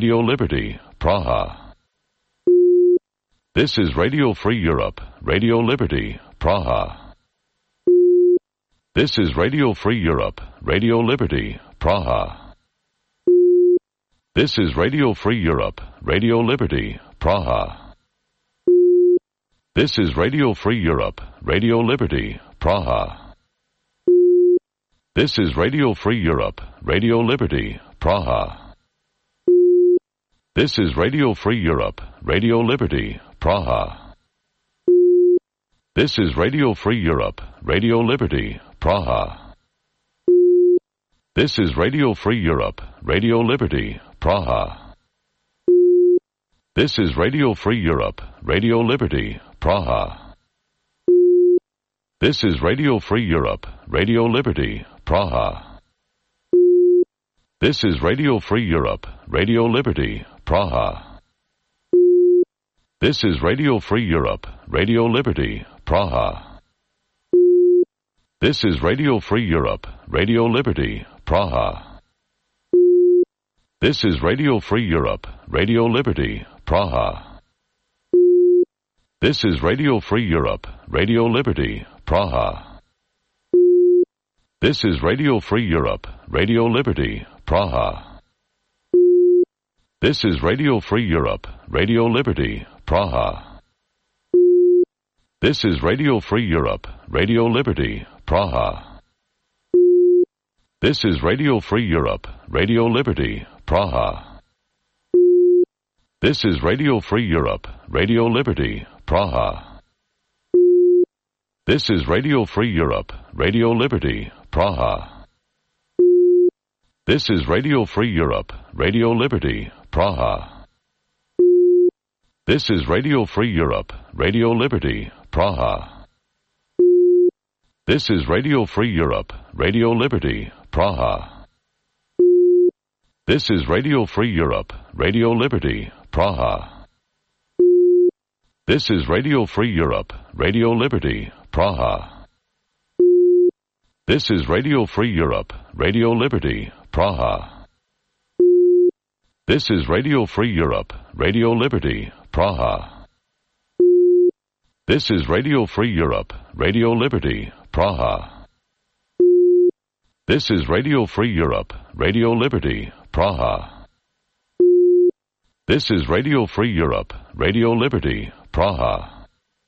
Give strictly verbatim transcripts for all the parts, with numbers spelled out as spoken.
Radio Liberty, Praha. This is Radio Free Europe, Radio Liberty, Praha. This is Radio Free Europe, Radio Liberty, Praha. This is Radio Free Europe, Radio Liberty, Praha. This is Radio Free Europe, Radio Liberty, Praha. This is Radio Free Europe, Radio Liberty, Praha. This is Radio Free Europe, Radio Liberty, Praha. This is Radio Free Europe, Radio Liberty, Praha. This is Radio Free Europe, Radio Liberty, Praha. This is Radio Free Europe, Radio Liberty, Praha. This is Radio Free Europe, Radio Liberty, Praha. This is Radio Free Europe, Radio Liberty, Praha. This is Radio Free Europe, Radio Liberty, Praha. This is Radio Free Europe, Radio Liberty, Praha. This is Radio Free Europe, Radio Liberty, Praha. This is Radio Free Europe, Radio Liberty, Praha. This is Radio Free Europe, Radio Liberty, Praha. This is Radio Free Europe, Radio Liberty, Praha. This is Radio Free Europe, Radio Liberty, Praha. This is Radio Free Europe, Radio Liberty, Praha. This is Radio Free Europe, Radio Liberty, Praha. This is Radio Free Europe, Radio Liberty, Praha. This is Radio Free Europe, Radio Liberty, Praha. This is Radio Free Europe, Radio Liberty, Praha. This is Radio Free Europe, Radio Liberty, Praha. This is Radio Free Europe, Radio Liberty, Praha. This is Radio Free Europe, Radio Liberty, Praha. This is Radio Free Europe, Radio Liberty, Praha. This is Radio Free Europe, Radio Liberty, Praha. This is Radio Free Europe, Radio Liberty, Praha. This is Radio Free Europe, Radio Liberty, Praha. This is Radio Free Europe, Radio Liberty, Praha.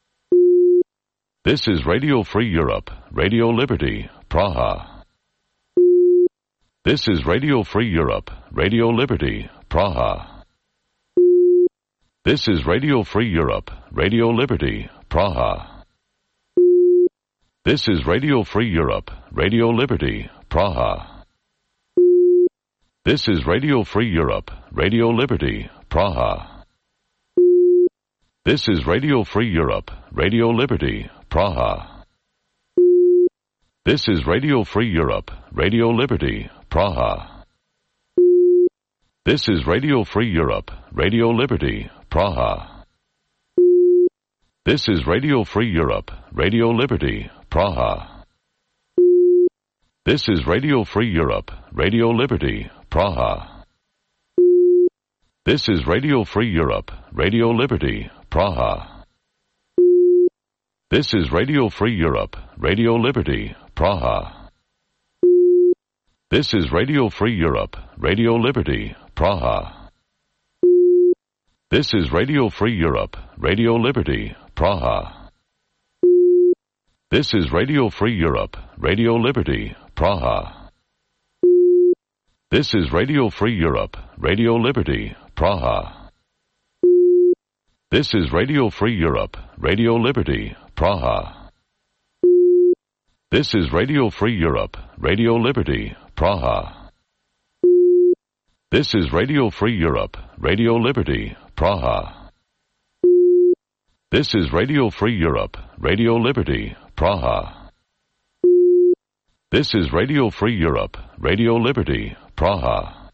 This is Radio Free Europe, Radio Liberty, Praha. This is Radio Free Europe, Radio Liberty, Praha. This is Radio Free Europe, Radio Liberty, Praha. This is Radio Free Europe, Radio Liberty, Praha. This is Radio Free Europe, Radio Liberty, Praha. This is Radio Free Europe, Radio Liberty, Praha. This is Radio Free Europe, Radio Liberty, Praha. This is Radio Free Europe, Radio Liberty, Praha. This is Radio Free Europe, Radio Liberty, Praha. This is Radio Free Europe, Radio Liberty, Praha. This is Radio Free Europe, Radio Liberty, Praha. This is Radio Free Europe, Radio Liberty, Praha. This is Radio Free Europe, Radio Liberty, Praha. This is Radio Free Europe, Radio Liberty, Praha. This is Radio Free Europe, Radio Liberty, Praha. This is Radio Free Europe, Radio Liberty, Praha. This is Radio Free Europe, Radio Liberty, Praha. This is Radio Free Europe, Radio Liberty, Praha. This is Radio Free Europe, Radio Liberty, Praha. This is Radio Free Europe, Radio Liberty, Praha. This is Radio Free Europe, Radio Liberty, Praha.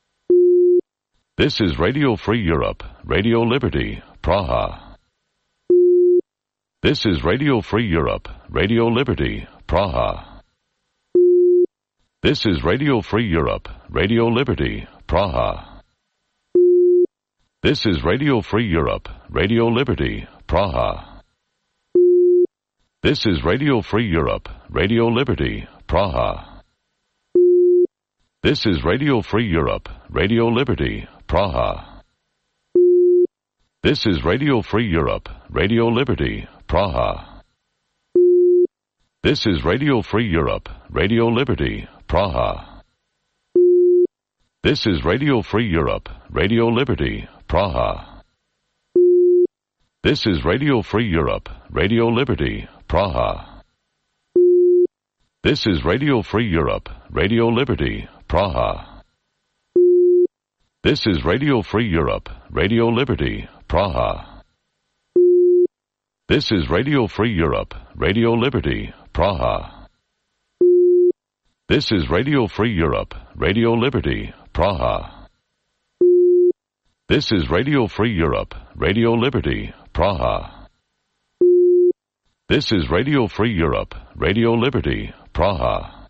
This is Radio Free Europe, Radio Liberty, Praha. This is Radio Free Europe, Radio Liberty, Praha. This is Radio Free Europe, Radio Liberty, Praha. This is Radio Free Europe, Radio Liberty, Praha. This is Radio Free Europe, Radio Liberty, Praha. This is Radio Free Europe, Radio Liberty, Praha. This is Radio Free Europe, Radio Liberty, Praha. This is Radio Free Europe, Radio Liberty, Praha. This is Radio Free Europe, Radio Liberty, Praha. This is Radio Free Europe, Radio Liberty, Praha. This is Radio Free Europe, Radio Liberty, Praha. This is Radio Free Europe, Radio Liberty, Praha. This is Radio Free Europe, Radio Liberty, Praha. This is Radio Free Europe, Radio Liberty, Praha. This is Radio Free Europe, Radio Liberty, Praha. This is Radio Free Europe, Radio Liberty, Praha.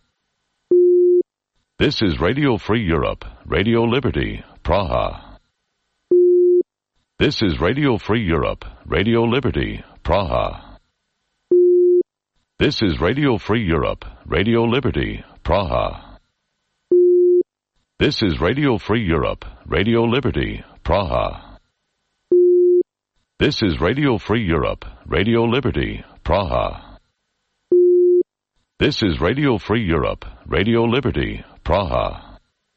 This is Radio Free Europe, Radio Liberty, Praha. This is Radio Free Europe, Radio Liberty, Praha. This is Radio Free Europe, Radio Liberty, Praha. This is Radio Free Europe, Radio Liberty, Praha. This is Radio Free Europe, Radio Liberty, Praha. This is Radio Free Europe, Radio Liberty, Praha.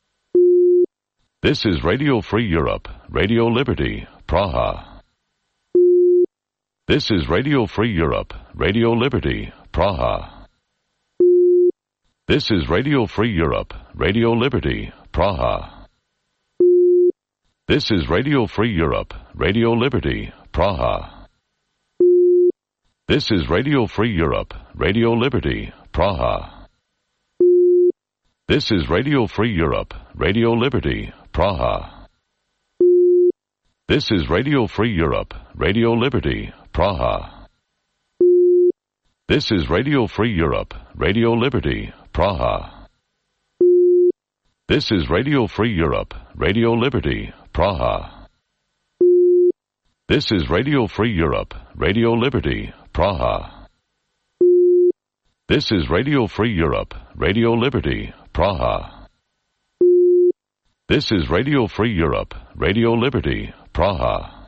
This is Radio Free Europe, Radio Liberty, Praha. This is Radio Free Europe, Radio Liberty, Praha. This is Radio Free Europe, Radio Liberty, Praha. This is Radio Free Europe, Radio Liberty, Praha. This is Radio Free Europe, Radio Liberty, Praha. This is Radio Free Europe, Radio Liberty, Praha. This is Radio Free Europe, Radio Liberty, Praha. This is Radio Free Europe, Radio Liberty, Praha. This is Radio Free Europe, Radio Liberty, Praha. This is Radio Free Europe, Radio Liberty, Praha. This is Radio Free Europe, Radio Liberty, Praha. This is Radio Free Europe, Radio Liberty, Praha.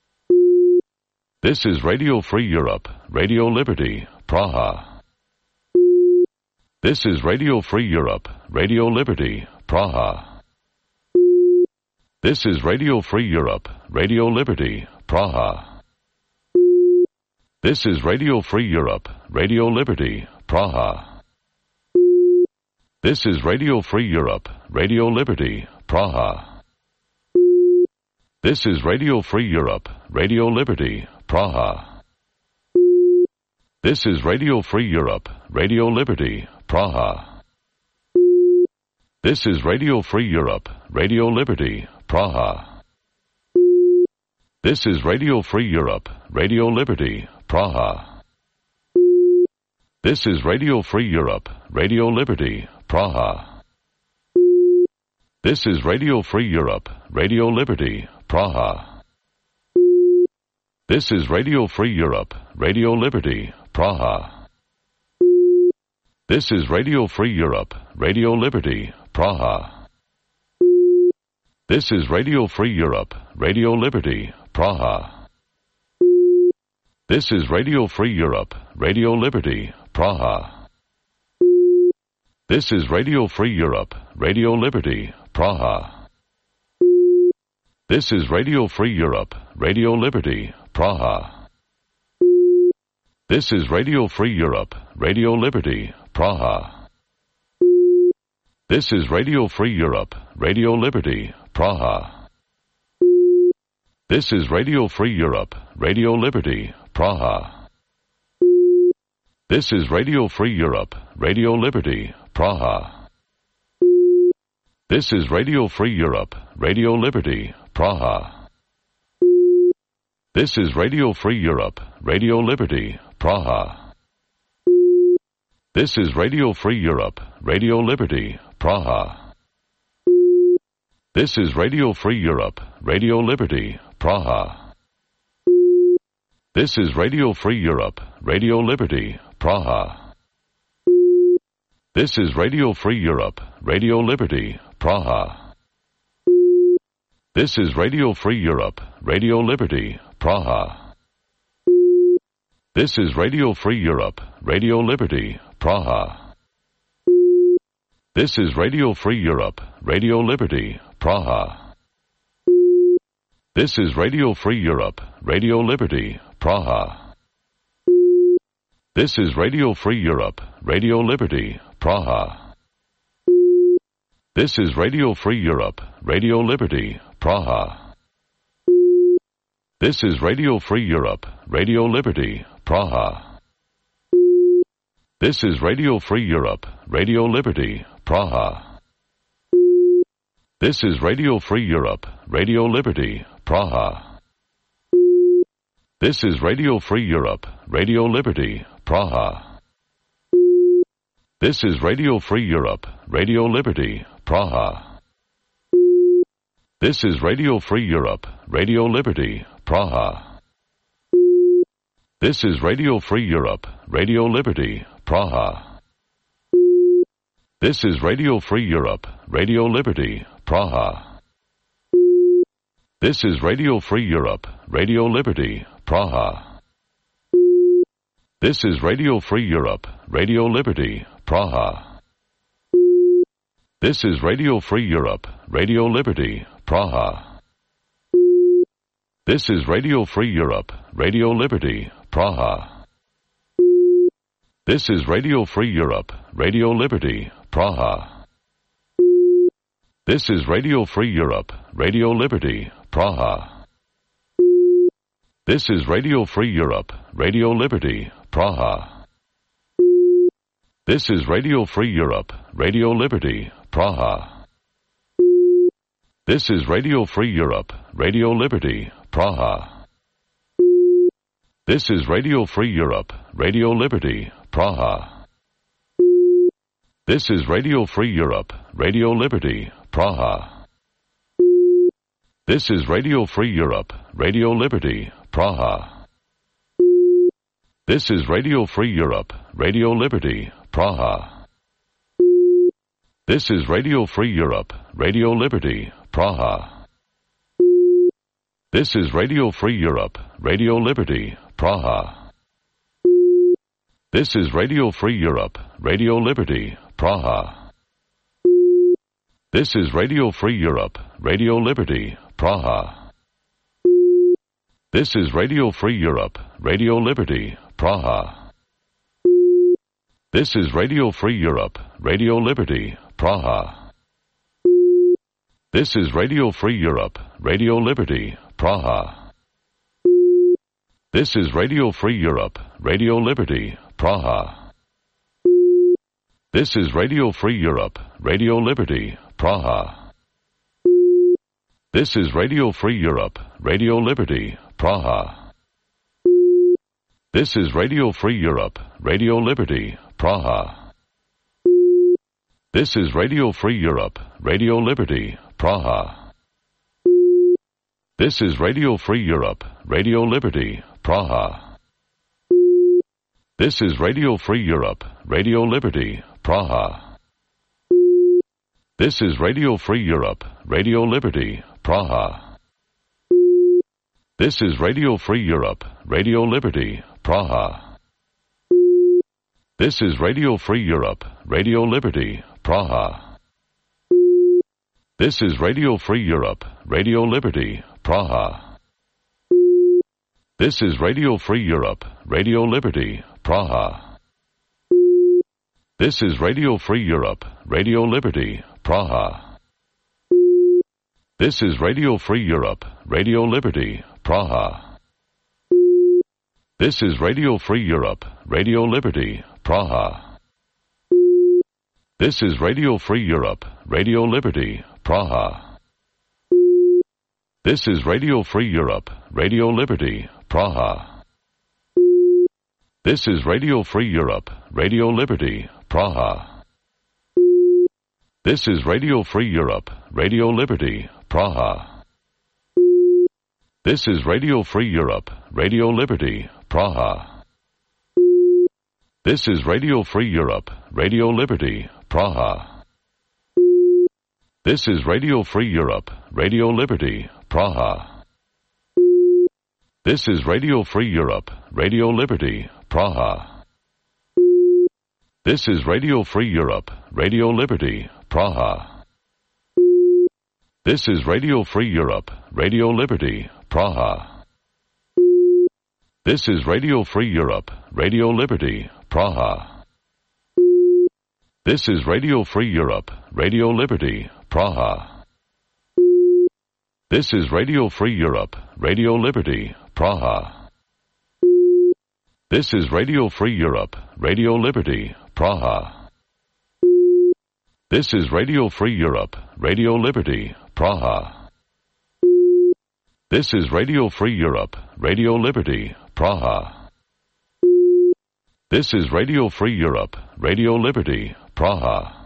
This is Radio Free Europe, Radio Liberty, Praha. This is Radio Free Europe, Radio Liberty, Praha. This is Radio Free Europe, Radio Liberty, Praha. This is Radio Free Europe, Radio Liberty, Praha. This is Radio Free Europe, Radio Liberty, Praha. This is Radio Free Europe, Radio Liberty, Praha. This is Radio Free Europe, Radio Liberty, Praha. This is Radio Free Europe, Radio Liberty, Praha. This is Radio Free Europe, Radio Liberty, Praha. This is Radio Free Europe, Radio Liberty, Praha. This is Radio Free Europe, Radio Liberty, Praha. This is Radio Free Europe, Radio Liberty, Praha. This is Radio Free Europe, Radio Liberty, Praha. This is Radio Free Europe, Radio Liberty, Praha. This is Radio Free Europe, Radio Liberty, Praha. This is Radio Free Europe, Radio Liberty, Praha. This is Radio Free Europe, Radio Liberty, Praha. This is Radio Free Europe, Radio Liberty, Praha. This is Radio Free Europe, Radio Liberty, Praha. This is Radio Free Europe, Radio Liberty, Praha. This is Radio Free Europe, Radio Liberty, Praha. This is Radio Free Europe, Radio Liberty, Praha. This is Radio Free Europe, Radio Liberty, Praha. This is Radio Free Europe, Radio Liberty, Praha. This is Radio Free Europe, Radio Liberty, Praha. This is Radio Free Europe, Radio Liberty, Praha. This is Radio Free Europe, Radio Liberty, Praha. This is Radio Free Europe, Radio Liberty, Praha. This is Radio Free Europe, Radio Liberty, Praha. This is Radio Free Europe, Radio Liberty, Praha. This is Radio Free Europe, Radio Liberty, Praha. This is Radio Free Europe, Radio Liberty, Praha. This is Radio Free Europe, Radio Liberty, Praha. This is Radio Free Europe, Radio Liberty, Praha. This is Radio Free Europe, Radio Liberty, Praha. This is Radio Free Europe, Radio Liberty, Praha. This is Radio Free Europe, Radio Liberty, Praha. This is Radio Free Europe, Radio Liberty, Praha. This is Radio Free Europe, Radio Liberty, Praha. This is Radio Free Europe, Radio Liberty, Praha. This is Radio Free Europe, Radio Liberty, Praha. This is Radio Free Europe, Radio Liberty, Praha. This is Radio Free Europe, Radio Liberty, Praha. This is Radio Free Europe, Radio Liberty, Praha. This is Radio Free Europe, Radio Liberty, Praha. This is Radio Free Europe, Radio Liberty, Praha. This is Radio Free Europe, Radio Liberty, Praha. This is Radio Free Europe, Radio Liberty, Praha. This is Radio Free Europe, Radio Liberty, Praha. This is Radio Free Europe, Radio Liberty, Praha. This is Radio Free Europe, Radio Liberty, Praha. This is Radio Free Europe, Radio Liberty, Praha. This is Radio Free Europe, Radio Liberty, Praha. This is Radio Free Europe, Radio Liberty, Praha. This is Radio Free Europe, Radio Liberty, Praha. This is Radio Free Europe, Radio Liberty, Praha. This is Radio Free Europe, Radio Liberty, Praha. This is Radio Free Europe, Radio Liberty, Praha. This is Radio Free Europe, Radio Liberty, Praha. This is Radio Free Europe, Radio Liberty, Praha. This is Radio Free Europe, Radio Liberty, Praha. This is Radio Free Europe, Radio Liberty, Praha. This is Radio Free Europe, Radio Liberty, Praha. This is Radio Free Europe, Radio Liberty, Praha. This is Radio Free Europe, Radio Liberty, Praha. This is Radio Free Europe, Radio Liberty, Praha. This is Radio Free Europe, Radio Liberty, Praha. This is Radio Free Europe, Radio Liberty, Praha. This is Radio Free Europe, Radio Liberty, Praha. This is Radio Free Europe, Radio Liberty, Praha. This is Radio Free Europe, Radio Liberty, Praha. This is Radio Free Europe, Radio Liberty, Praha. This is Radio Free Europe, Radio Liberty, Praha. This is Radio Free Europe, Radio Liberty, Praha. This is Radio Free Europe, Radio Liberty, Praha. This is Radio Free Europe, Radio Liberty, Praha. This is Radio Free Europe, Radio Liberty, Praha. This is Radio Free Europe, Radio Liberty, Praha. This is Radio Free Europe, Radio Liberty, Praha. This is Radio Free Europe, Radio Liberty, Praha. This is Radio Free Europe, Radio Liberty, Praha. This is Radio Free Europe, Radio Liberty, Praha. This is Radio Free Europe, Radio Liberty, Praha. This is Radio Free Europe, Radio Liberty, Praha. This is Radio Free Europe, Radio Liberty, Praha. This is Radio Free Europe, Radio Liberty, Praha. This is Radio Free Europe, Radio Liberty, Praha. This is Radio Free Europe, Radio Liberty, Praha. This is Radio Free Europe, Radio Liberty, Praha. This is Radio Free Europe, Radio Liberty, Praha. This is Radio Free Europe, Radio Liberty, Praha. This is Radio Free Europe, Radio Liberty, Praha. This is Radio Free Europe, Radio Liberty, Praha.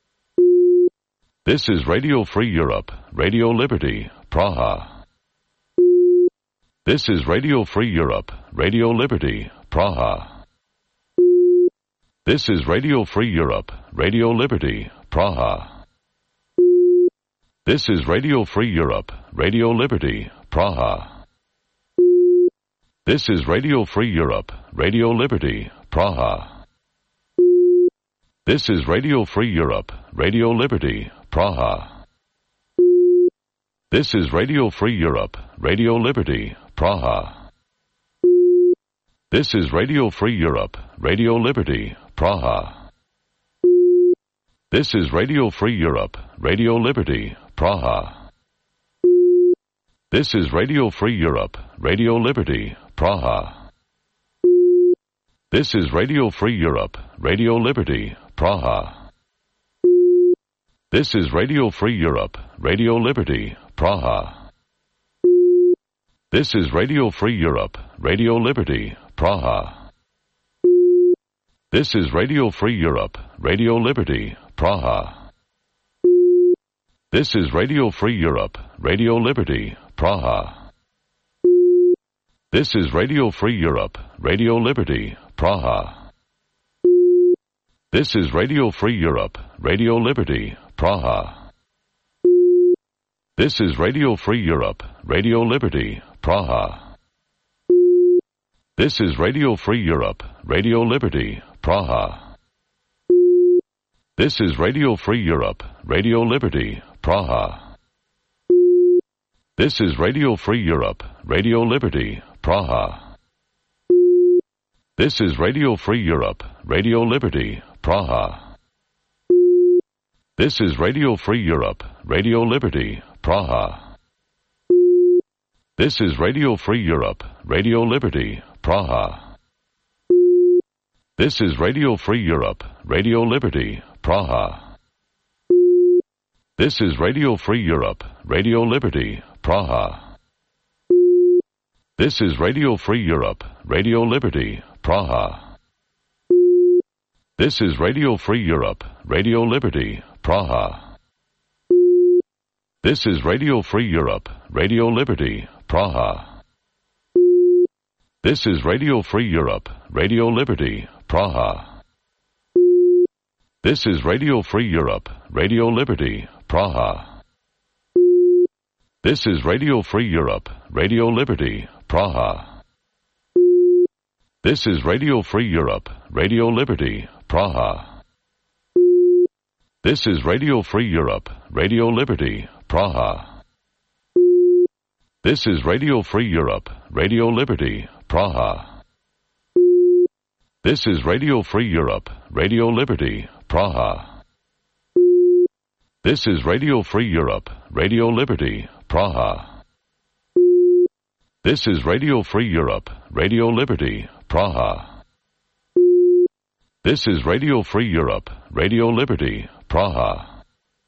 This is Radio Free Europe, Radio Liberty, Praha. This is Radio Free Europe, Radio Liberty, Praha. This is Radio Free Europe, Radio Liberty, Praha. This is Radio Free Europe, Radio Liberty, Praha. This is Radio Free Europe, Radio Liberty, Praha. This is Radio Free Europe, Radio Liberty, Praha. This is Radio Free Europe, Radio Liberty, Praha. This is Radio Free Europe, Radio Liberty, Praha. This is Radio Free Europe, Radio Liberty, Praha. This is Radio Free Europe, Radio Liberty, Praha. This is Radio Free Europe, Radio Liberty, Praha. This is Radio Free Europe, Radio Liberty, Praha. This is Radio Free Europe, Radio Liberty, Praha. This is Radio Free Europe, Radio Liberty, Praha. This is Radio Free Europe, Radio Liberty, Praha. This is Radio Free Europe, Radio Liberty, Praha. This is Radio Free Europe, Radio Liberty, Praha. This is Radio Free Europe, Radio Liberty, Praha. This is Radio Free Europe, Radio Liberty, Praha. This is Radio Free Europe, Radio Liberty, Praha. This is Radio Free Europe, Radio Liberty, Praha. This is Radio Free Europe, Radio Liberty, Praha. This is Radio Free Europe, Radio Liberty, Praha. This is Radio Free Europe, Radio Liberty, Praha. This is Radio Free Europe, Radio Liberty, Praha. This is Radio Free Europe, Radio Liberty, Praha. This is Radio Free Europe, Radio Liberty, Praha. This is Radio Free Europe, Radio Liberty, Praha. This is Radio Free Europe, Radio Liberty, Praha. This is Radio Free Europe, Radio Liberty, Praha. This is Radio Free Europe, Radio Liberty, Praha. This is Radio Free Europe, Radio Liberty, Praha. This is Radio Free Europe, Radio Liberty, Praha. This is Radio Free Europe, Radio Liberty, Praha. This is Radio Free Europe, Radio Liberty, Praha. This is Radio Free Europe, Radio Liberty, Praha. This is Radio Free Europe, Radio Liberty, Praha. This is Radio Free Europe, Radio Liberty, Praha. This is Radio Free Europe, Radio Liberty, Praha.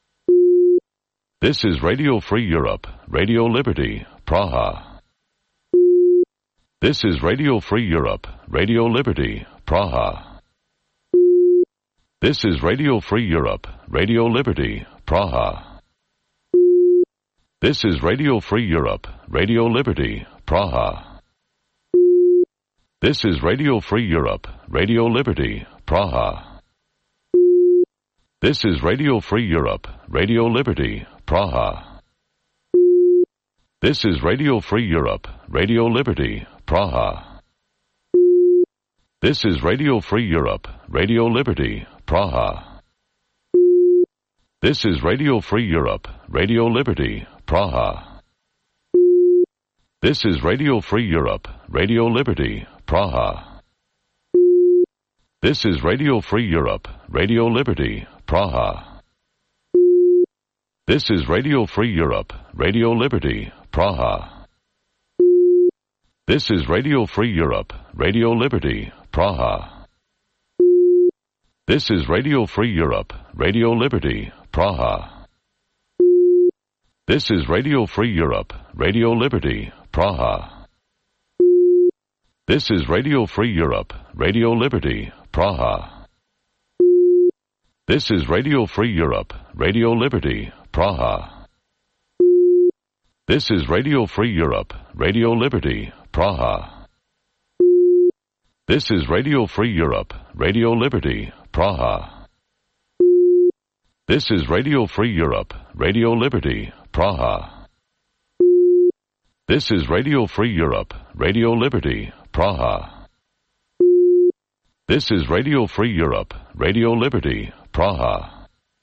This is Radio Free Europe, Radio Liberty, Praha. This is Radio Free Europe, Radio Liberty, Praha. This is Radio Free Europe, Radio Liberty, Praha. This is Radio Free Europe, Radio Liberty, Praha. This is Radio Free Europe, Radio Liberty, Praha. This is Radio Free Europe, Radio Liberty, Praha. This is Radio Free Europe, Radio Liberty, Praha. This is Radio Free Europe, Radio Liberty, Praha. This is Radio Free Europe, Radio Liberty, Praha. This is Radio Free Europe, Radio Liberty, Praha. This is Radio Free Europe, Radio Liberty, Praha. This is Radio Free Europe, Radio Liberty, Praha. This is Radio Free Europe, Radio Liberty, Praha. This is Radio Free Europe, Radio Liberty, Praha. This is Radio Free Europe, Radio Liberty, Praha. This is Radio Free Europe, Radio Liberty, Praha. This is Radio Free Europe, Radio Liberty, Praha. This is Radio Free Europe, Radio Liberty, Praha. This is Radio Free Europe, Radio Liberty, Praha. This is Radio Free Europe, Radio Liberty, Praha. This is Radio Free Europe, Radio Liberty, Praha. This is Radio Free Europe, Radio Liberty, Praha.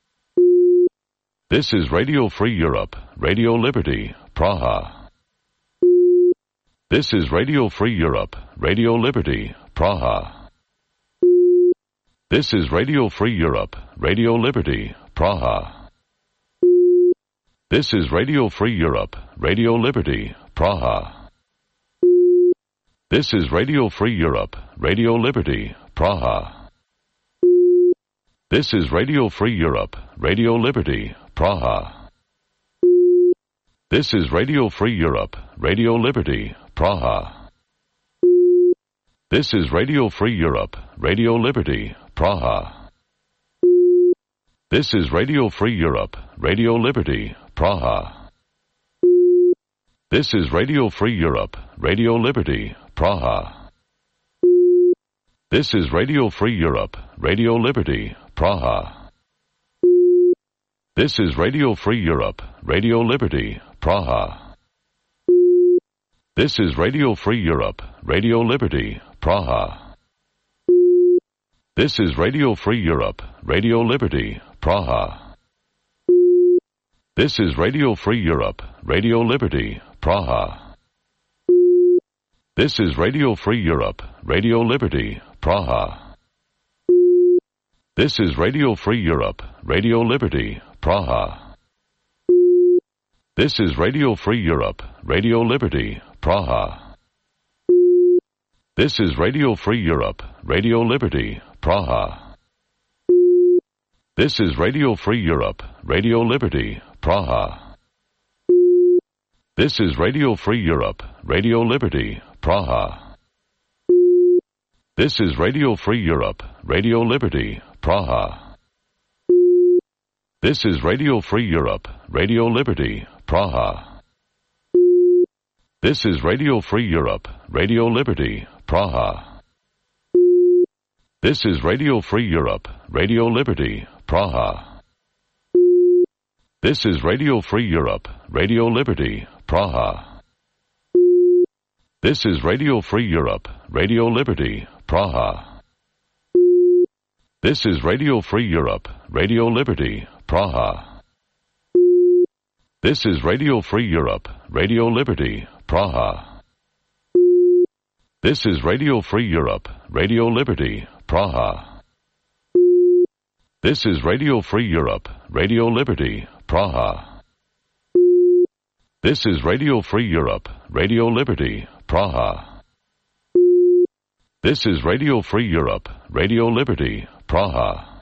This is Radio Free Europe, Radio Liberty, Praha. This is Radio Free Europe, Radio Liberty, Praha. This is Radio Free Europe, Radio Liberty, Praha. This is Radio Free Europe, Radio Liberty, Praha. This is Radio Free Europe, Radio Liberty, Praha. This is Radio Free Europe, Radio Liberty, Praha. This is Radio Free Europe, Radio Liberty, Praha. This is Radio Free Europe, Radio Liberty, Praha. This is Radio Free Europe, Radio Liberty, Praha. This is Radio Free Europe, Radio Liberty, Praha. This is Radio Free Europe, Radio Liberty, Praha. This is Radio Free Europe, Radio Liberty, Praha. This is Radio Free Europe, Radio Liberty, Praha. This is Radio Free Europe, Radio Liberty, Praha. This is Radio Free Europe, Radio Liberty, Praha. This is Radio Free Europe, Radio Liberty, Praha. This is Radio Free Europe, Radio Liberty, Praha. This is Radio Free Europe, Radio Liberty, Praha. This is Radio Free Europe, Radio Liberty, Praha. This is Radio Free Europe, Radio Liberty, Praha. This is Radio Free Europe, Radio Liberty, Praha. This is Radio Free Europe, Radio Liberty, Praha. This is Radio Free Europe, Radio Liberty, Praha. This is Radio Free Europe, Radio Liberty, Praha. This is Radio Free Europe, Radio Liberty, Praha. This is Radio Free Europe, Radio Liberty, Praha. This is Radio Free Europe, Radio Liberty, Praha. This is Radio Free Europe, Radio Liberty, Praha. This is Radio Free Europe, Radio Liberty, Praha. This is Radio Free Europe, Radio Liberty, Praha. This is Radio Free Europe, Radio Liberty, Praha. This is Radio Free Europe, Radio Liberty, Praha. This is Radio Free Europe, Radio Liberty, Praha.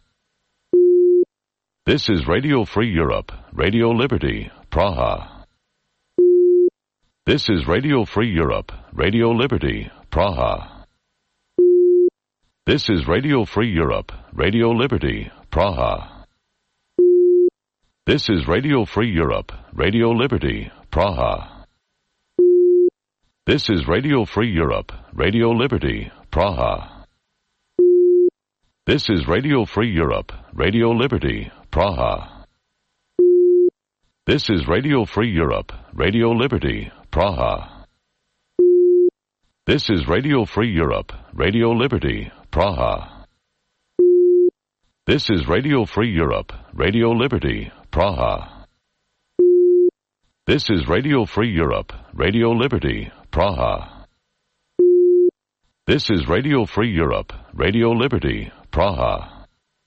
This is Radio Free Europe, Radio Liberty, Praha. This is Radio Free Europe, Radio Liberty, Praha. This is Radio Free Europe, Radio Liberty, Praha. This is Radio Free Europe, Radio Liberty, Praha. This is Radio Free Europe, Radio Liberty, Praha. This is Radio Free Europe, Radio Liberty, Praha. This is Radio Free Europe, Radio Liberty, Praha. This is Radio Free Europe, Radio Liberty, Praha. This is Radio Free Europe, Radio Liberty, Praha. This is Radio Free Europe, Radio Liberty, Praha. This is Radio Free Europe, Radio Liberty, Praha.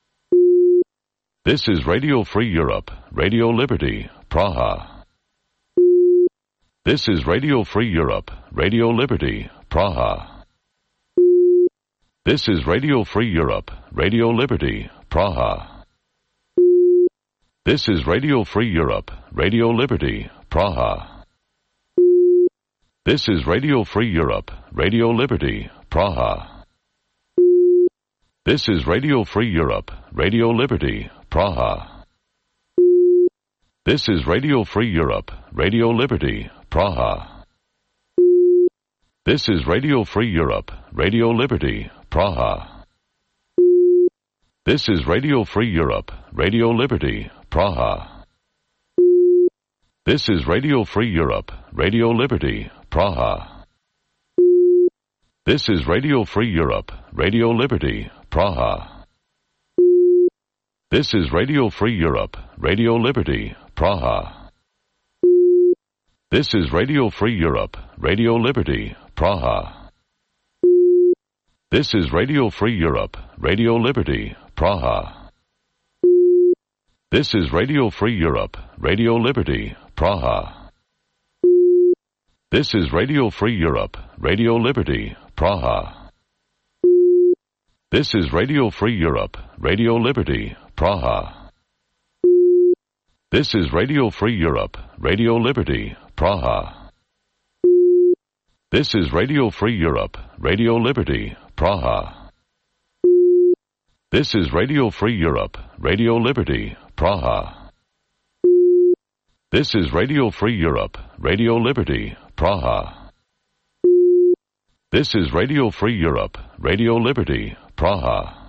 This is Radio Free Europe, Radio Liberty, Praha. This is Radio Free Europe, Radio Liberty, Praha. This is Radio Free Europe, Radio Liberty, Praha. This is Radio Free Europe, Radio Liberty, Praha. This is Radio Free Europe, Radio Liberty, Praha. This is Radio Free Europe, Radio Liberty, Praha. This is Radio Free Europe, Radio Liberty, Praha. This is Radio Free Europe, Radio Liberty, Praha. This is Radio Free Europe, Radio Liberty, Praha. This is Radio Free Europe, Radio Liberty, Praha. This is Radio Free Europe, Radio Liberty, Praha. This is Radio Free Europe, Radio Liberty, Praha. This is Radio Free Europe, Radio Liberty, Praha. This is Radio Free Europe, Radio Liberty, Praha. This is Radio Free Europe, Radio Liberty, Praha. This is Radio Free Europe, Radio Liberty, Praha. This is Radio Free Europe, Radio Liberty, Praha. This is Radio Free Europe, Radio Liberty, Praha. This is Radio Free Europe, Radio Liberty, Praha. This is Radio Free Europe, Radio Liberty, Praha. This is Radio Free Europe, Radio Liberty, Praha. This is Radio Free Europe, Radio Liberty, Praha.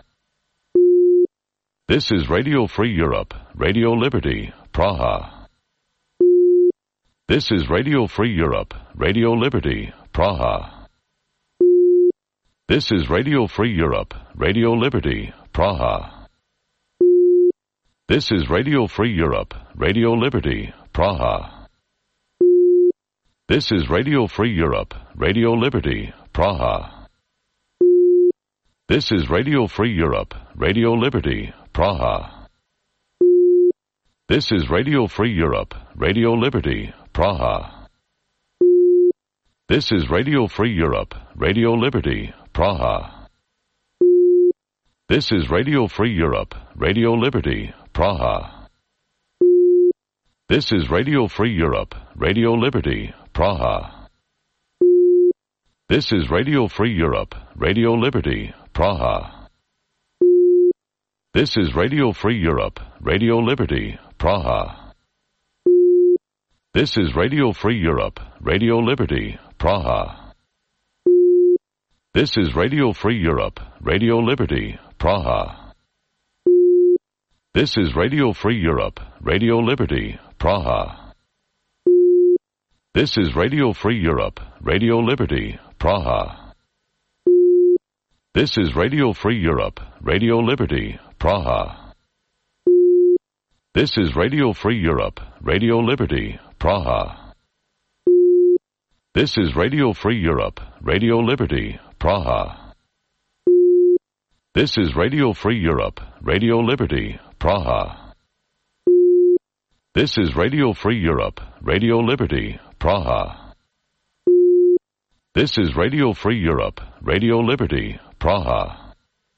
This is Radio Free Europe, Radio Liberty, Praha. This is Radio Free Europe, Radio Liberty, Praha. This is Radio Free Europe, Radio Liberty, Praha. This is Radio Free Europe, Radio Liberty, Praha. This is Radio Free Europe, Radio Liberty, Praha. This is Radio Free Europe, Radio Liberty, Praha. This is Radio Free Europe, Radio Liberty, Praha. This is Radio Free Europe, Radio Liberty, Praha. This is Radio Free Europe, Radio Liberty, Praha. This is Radio Free Europe, Radio Liberty, Praha. This is Radio Free Europe, Radio Liberty, Praha. This is Radio Free Europe, Radio Liberty, Praha. This is Radio Free Europe, Radio Liberty, Praha. This is Radio Free Europe, Radio Liberty, Praha. This is Radio Free Europe, Radio Liberty, Praha. This is Radio Free Europe, Radio Liberty, Praha. This is Radio Free Europe, Radio Liberty, Praha. This is Radio Free Europe, Radio Liberty, Praha. This is Radio Free Europe, Radio Liberty, Praha. This is Radio Free Europe, Radio Liberty, Praha. This is Radio Free Europe, Radio Liberty, Praha. This is Radio Free Europe, Radio Liberty, Praha.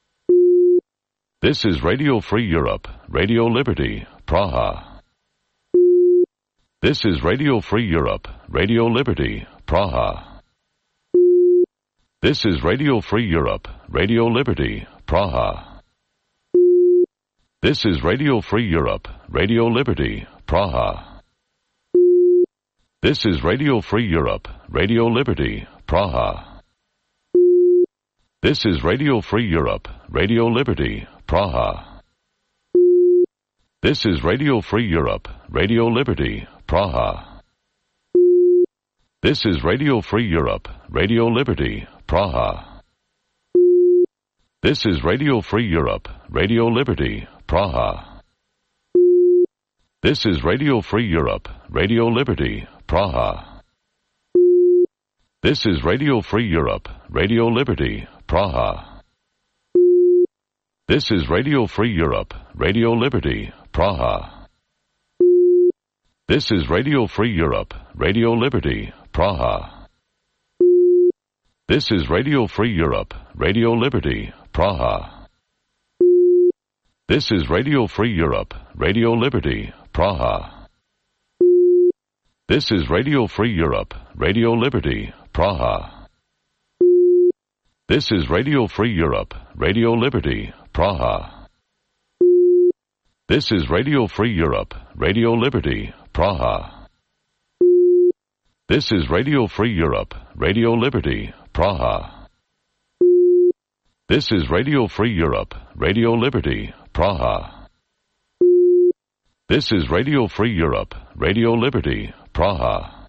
This is Radio Free Europe, Radio Liberty, Praha. This is Radio Free Europe, Radio Liberty, Praha. This is Radio Free Europe, Radio Liberty, Praha. This is Radio Free Europe, Radio Liberty, Praha. This is Radio Free Europe, Radio Liberty, Praha. This is Radio Free Europe, Radio Liberty, Praha. This is Radio Free Europe, Radio Liberty, Praha. This is Radio Free Europe, Radio Liberty, Praha. This is Radio Free Europe, Radio Liberty, Praha. This is Radio Free Europe, Radio Liberty, Praha. This is Radio Free Europe, Radio Liberty, Praha. This is Radio Free Europe, Radio Liberty, Praha. This is Radio Free Europe, Radio Liberty, Praha. This is Radio Free Europe, Radio Liberty, Praha. This is Radio Free Europe, Radio Liberty, Praha. This is Radio Free Europe, Radio Liberty, Praha. This is Radio Free Europe, Radio Liberty, Praha. This is Radio Free Europe, Radio Liberty, Praha. This is Radio Free Europe, Radio Liberty, Praha. This is Radio Free Europe, Radio Liberty, Praha. This is Radio Free Europe, Radio Liberty, Praha.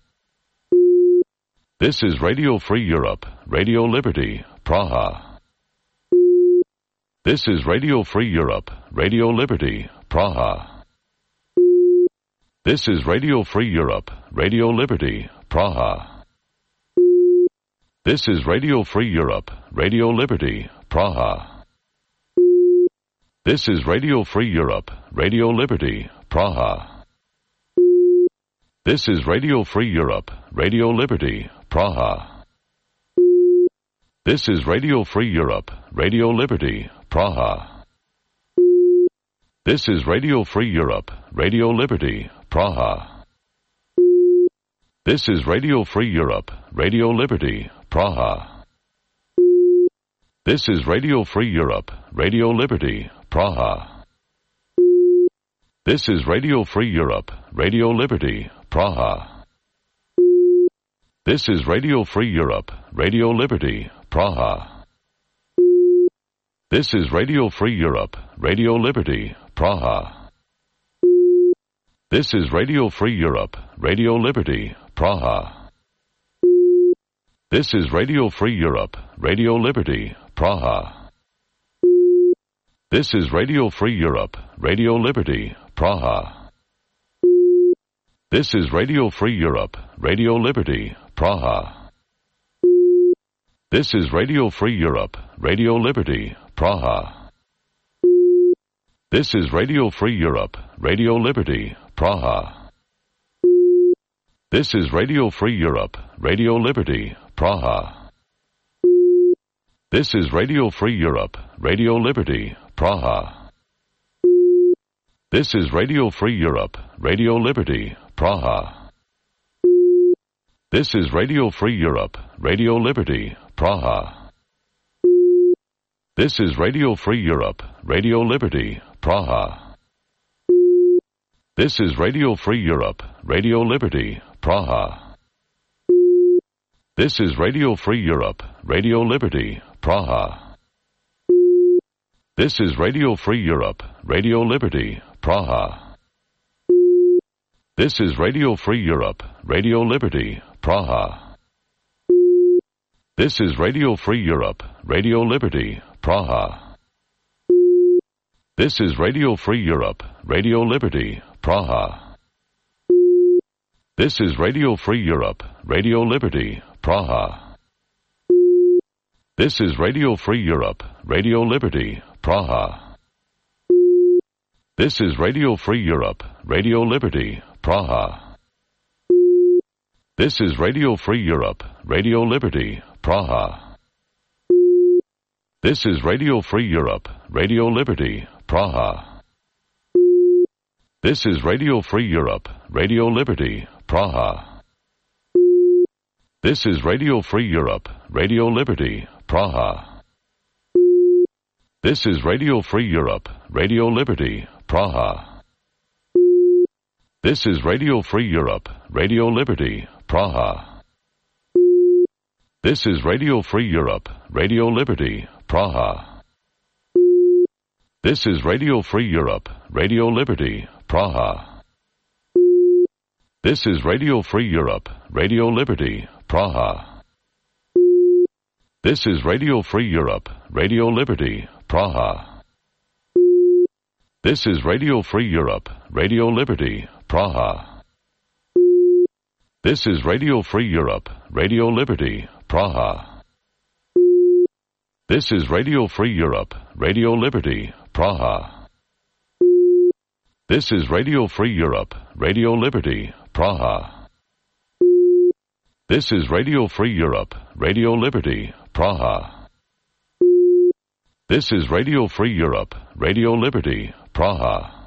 This is Radio Free Europe, Radio Liberty, Praha. This is Radio Free Europe, Radio Liberty, Praha. This is Radio Free Europe, Radio Liberty, Praha. This is Radio Free Europe, Radio Liberty, Praha. This is Radio Free Europe, Radio Liberty, Praha. This is Radio Free Europe, Radio Liberty, Praha. This is Radio Free Europe, Radio Liberty, Praha. This is Radio Free Europe, Radio Liberty, Praha. This is Radio Free Europe, Radio Liberty, Praha. This is Radio Free Europe, Radio Liberty, Praha. This is Radio Free Europe, Radio Liberty, Praha. This is Radio Free Europe, Radio Liberty, Praha. This is Radio Free Europe, Radio Liberty, Praha. This is Radio Free Europe, Radio Liberty, Praha. This is Radio Free Europe, Radio Liberty, Praha. This is Radio Free Europe, Radio Liberty, Praha. This is Radio Free Europe, Radio Liberty, Praha. This is Radio Free Europe, Radio Liberty, Praha. This is Radio Free Europe, Radio Liberty, Praha. This is Radio Free Europe, Radio Liberty, Praha. This is Radio Free Europe, Radio Liberty, Praha. This is Radio Free Europe, Radio Liberty, Praha. This is Radio Free Europe, Radio Liberty, Praha. This is Radio Free Europe, Radio Liberty, Praha. This is Radio Free Europe, Radio Liberty, Praha. This is Radio Free Europe, Radio Liberty, Praha. This is Radio Free Europe, Radio Liberty, Praha. This is Radio Free Europe, Radio Liberty, Praha. This is Radio Free Europe, Radio Liberty, Praha. This is Radio Free Europe, Radio Liberty, Praha. This is Radio Free Europe, Radio Liberty, Praha. This is Radio Free Europe, Radio Liberty, Praha. This is Radio Free Europe, Radio Liberty, Praha. This is Radio Free Europe, Radio Liberty, Praha. This is Radio Free Europe, Radio Liberty, Praha. This is Radio Free Europe, Radio Liberty, Praha. This is Radio Free Europe, Radio Liberty, Praha. This is Radio Free Europe, Radio Liberty, Praha. This is Radio Free Europe, Radio Liberty, Praha. This is Radio Free Europe, Radio Liberty, Praha. This is Radio Free Europe, Radio Liberty, Praha. This is Radio Free Europe, Radio Liberty, Praha. This is Radio Free Europe, Radio Liberty, Praha. This is Radio Free Europe, Radio Liberty, Praha. This is Radio Free Europe, Radio Liberty, Praha. This is Radio Free Europe, Radio Liberty, Praha. This is Radio Free Europe, Radio Liberty, Praha. This is Radio Free Europe, Radio Liberty, Praha. This is Radio Free Europe, Radio Liberty, Praha.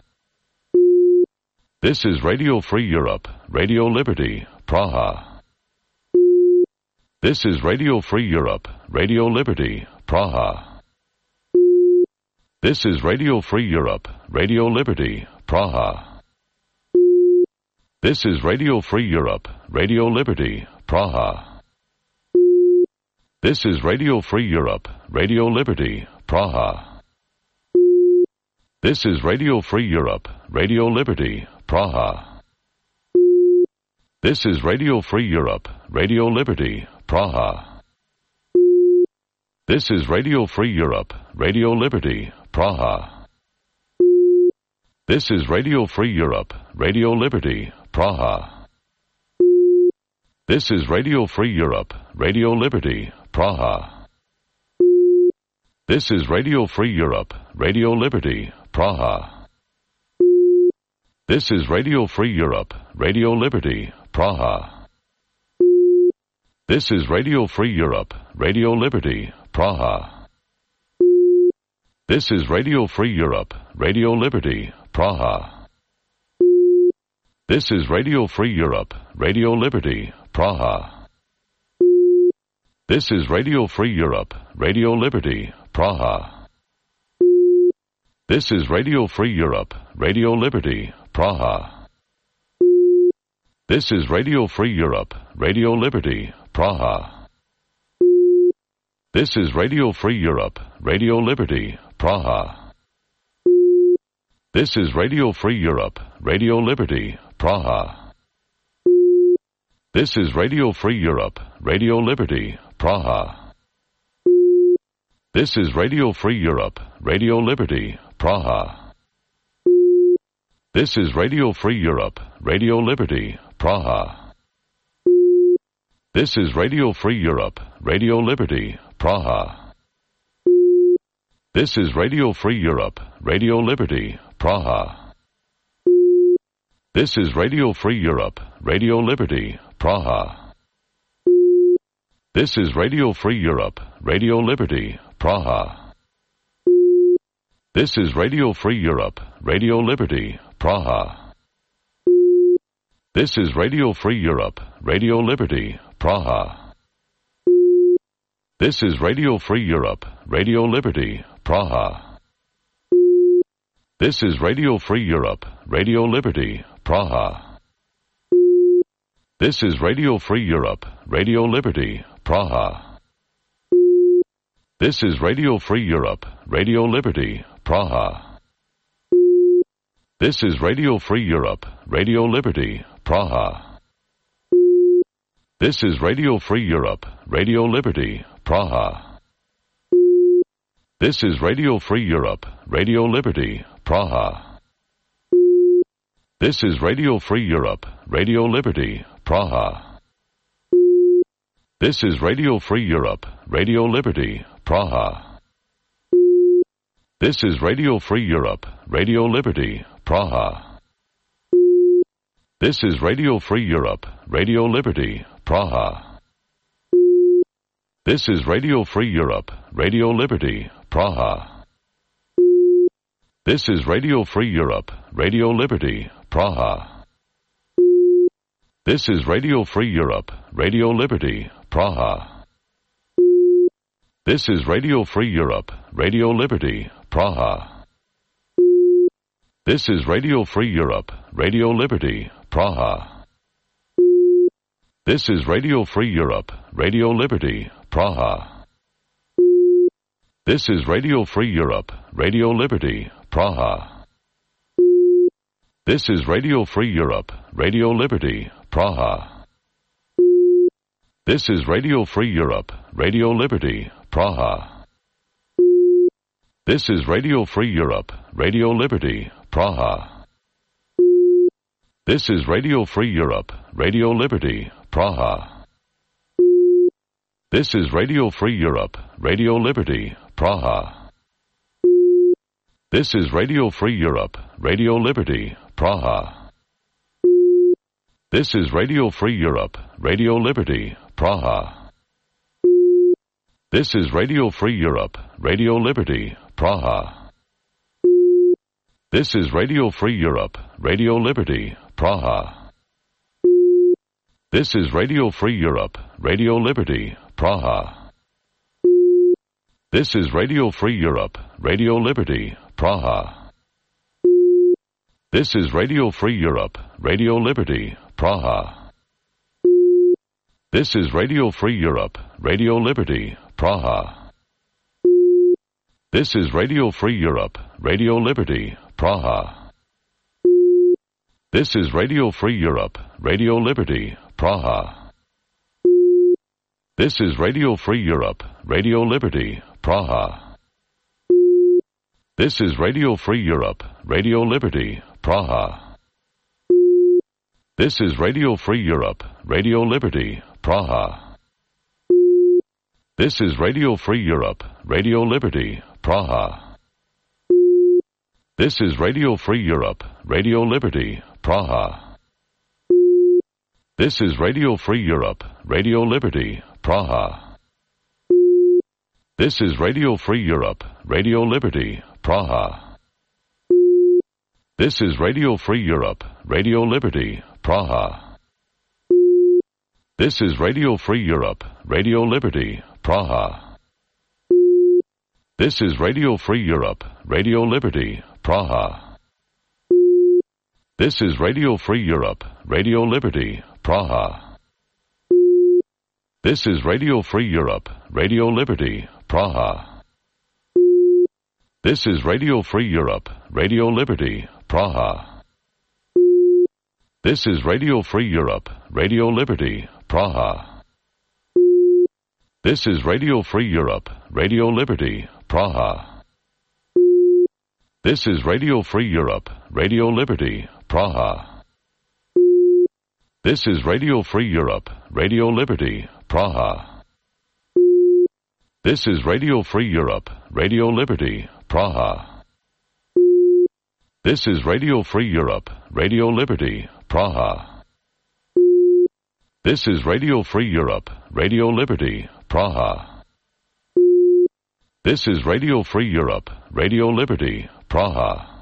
This is Radio Free Europe, Radio Liberty, Praha. This is Radio Free Europe, Radio Liberty, Praha. This is Radio Free Europe, Radio Liberty, Praha. This is Radio Free Europe, Radio Liberty, Praha. This is Radio Free Europe, Radio Liberty, Praha. This is Radio Free Europe, Radio Liberty, Praha. This is Radio Free Europe, Radio Liberty, Praha. This is Radio Free Europe, Radio Liberty, Praha. This is Radio Free Europe, Radio Liberty, Praha. This is Radio Free Europe, Radio Liberty, Praha. This is Radio Free Europe, Radio Liberty, Praha. This is Radio Free Europe, Radio Liberty, Praha. This is Radio Free Europe, Radio Liberty, Praha. This is Radio Free Europe, Radio Liberty, Praha. This is Radio Free Europe, Radio Liberty, Praha. This is Radio Free Europe, Radio Liberty, Praha. This is Radio Free Europe, Radio Liberty, Praha. This is Radio Free Europe, Radio Liberty, Praha. This is Radio Free Europe, Radio Liberty, Praha. This is Radio Free Europe, Radio Liberty, Praha. This is Radio Free Europe, Radio Liberty, Praha. This is Radio Free Europe, Radio Liberty, Praha. This is Radio Free Europe, Radio Liberty, Praha. This is Radio Free Europe, Radio Liberty, Praha. This is Radio Free Europe, Radio Liberty, Praha. This is Radio Free Europe, Radio Liberty, Praha. This is Radio Free Europe, Radio Liberty, Praha. This is Radio Free Europe, Radio Liberty, Praha. This is Radio Free Europe, Radio Liberty, Praha. This is Radio Free Europe, Radio Liberty, Praha. This is Radio Free Europe, Radio Liberty, Praha. This is Radio Free Europe, Radio Liberty, Praha. This is Radio Free Europe, Radio Liberty, Praha. This is Radio Free Europe, Radio Liberty, Praha. This is Radio Free Europe, Radio Liberty, Praha. This is Radio Free Europe, Radio Liberty, Praha. This is Radio Free Europe, Radio Liberty, Praha. This is Radio Free Europe, Radio Liberty, Praha. This is Radio Free Europe, Radio Liberty, Praha. This is Radio Free Europe, Radio Liberty, Praha. This is Radio Free Europe, Radio Liberty, Praha. This is Radio Free Europe, Radio Liberty, Praha. This is Radio Free Europe, Radio Liberty, Praha. This is Radio Free Europe, Radio Liberty, Praha. This is Radio Free Europe, Radio Liberty, Praha. This is Radio Free Europe, Radio Liberty, Praha. This is Radio Free Europe, Radio Liberty, Praha. This is Radio Free Europe, Radio Liberty, Praha. This is Radio Free Europe, Radio Liberty, Praha. This is Radio Free Europe, Radio Liberty, Praha. This is Radio Free Europe, Radio Liberty, Praha. This is Radio Free Europe, Radio Liberty, Praha. This is Radio Free Europe, Radio Liberty, Praha. This is Radio Free Europe, Radio Liberty, Praha. This is Radio Free Europe, Radio Liberty, Praha. This is Radio Free Europe, Radio Liberty, Praha. This is Radio Free Europe, Radio Liberty, Praha. This is Radio Free Europe, Radio Liberty, Praha. This is Radio Free Europe, Radio Liberty, Praha. This is Radio Free Europe, Radio Liberty, Praha. This is Radio Free Europe, Radio Liberty, Praha. This is Radio Free Europe, Radio Liberty, Praha. This is Radio Free Europe, Radio Liberty, Praha. This is Radio Free Europe, Radio Liberty, Praha. This is Radio Free Europe, Radio Liberty, Praha. This is Radio Free Europe, Radio Liberty, Praha. This is Radio Free Europe, Radio Liberty, Praha. This is Radio Free Europe, Radio Liberty, Praha. This is Radio Free Europe, Radio Liberty, Praha. This is Radio Free Europe, Radio Liberty, Praha. This is Radio Free Europe, Radio Liberty, Praha. This is Radio Free Europe, Radio Liberty, Praha. This is Radio Free Europe, Radio Liberty, Praha. This is Radio Free Europe, Radio Liberty, Praha. This is Radio Free Europe, Radio Liberty, Praha. This is Radio Free Europe, Radio Liberty, Praha. This is Radio Free Europe, Radio Liberty, Praha. This is Radio Free Europe, Radio Liberty, Praha. This is Radio Free Europe, Radio Liberty, Praha. This is Radio Free Europe, Radio Liberty, Praha. This is Radio Free Europe, Radio Liberty, Praha. This is Radio Free Europe, Radio Liberty, Praha. This is Radio Free Europe, Radio Liberty, Praha.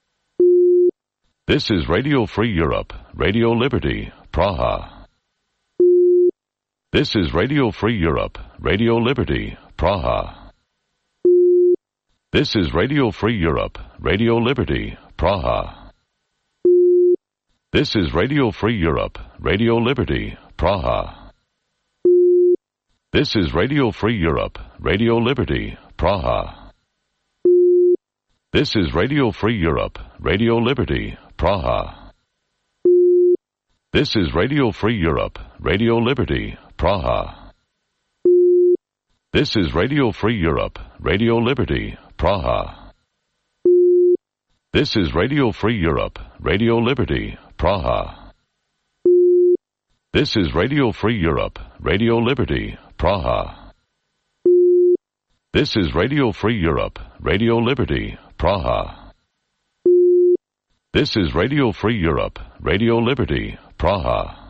This is Radio Free Europe, Radio Liberty, Praha. This is Radio Free Europe, Radio Liberty, Praha. This is Radio Free Europe, Radio Liberty, Praha. This is Radio Free Europe, Radio Liberty, Praha. This is Radio Free Europe, Radio Liberty, Praha. This is Radio Free Europe, Radio Liberty, Praha. This is Radio Free Europe, Radio Liberty, Praha. This is Radio Free Europe, Radio Liberty, Praha. This is Radio Free Europe, Radio Liberty, Praha. This is Radio Free Europe, Radio Liberty, Praha. This is Radio Free Europe, Radio Liberty, Praha. This is Radio Free Europe, Radio Liberty, Praha.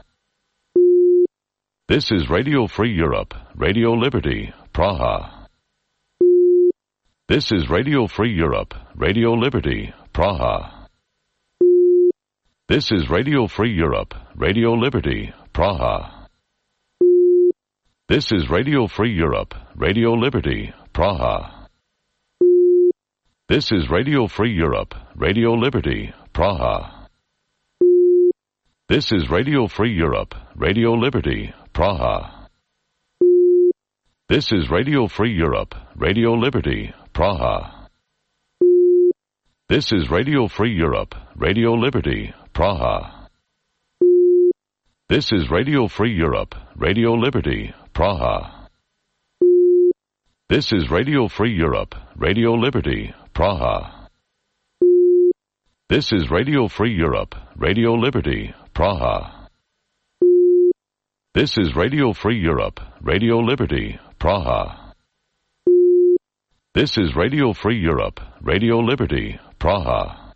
This is Radio Free Europe, Radio Liberty, Praha. This is Radio Free Europe, Radio Liberty, Praha. This is Radio Free Europe, Radio Liberty, Praha. This is Radio Free Europe, Radio Liberty, Praha. This is Radio Free Europe, Radio Liberty, Praha. This is Radio Free Europe, Radio Liberty, Praha. This is Radio Free Europe, Radio Liberty, Praha. This is Radio Free Europe, Radio Liberty, Praha. This is Radio Free Europe, Radio Liberty, Praha. This is Radio Free Europe, Radio Liberty, Praha. This is Radio Free Europe, Radio Liberty, Praha. This is Radio Free Europe, Radio Liberty, Praha. This is Radio Free Europe, Radio Liberty, Praha.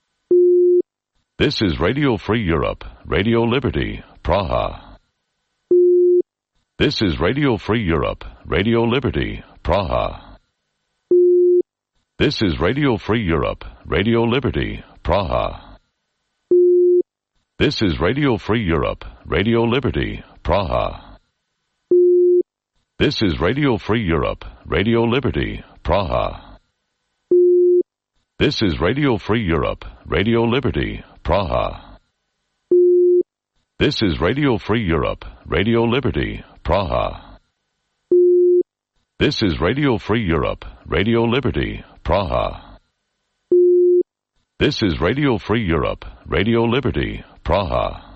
This is Radio Free Europe, Radio Liberty, Praha. This is Radio Free Europe, Radio Liberty, Praha. This is Radio Free Europe, Radio Liberty, Praha. This is Radio Free Europe, Radio Liberty, Praha. This is Radio Free Europe, Radio Liberty, Praha. This is Radio Free Europe, Radio Liberty, Praha. This is Radio Free Europe, Radio Liberty, Praha. This is Radio Free Europe, Radio Liberty, Praha. This is Radio Free Europe, Radio Liberty, Praha.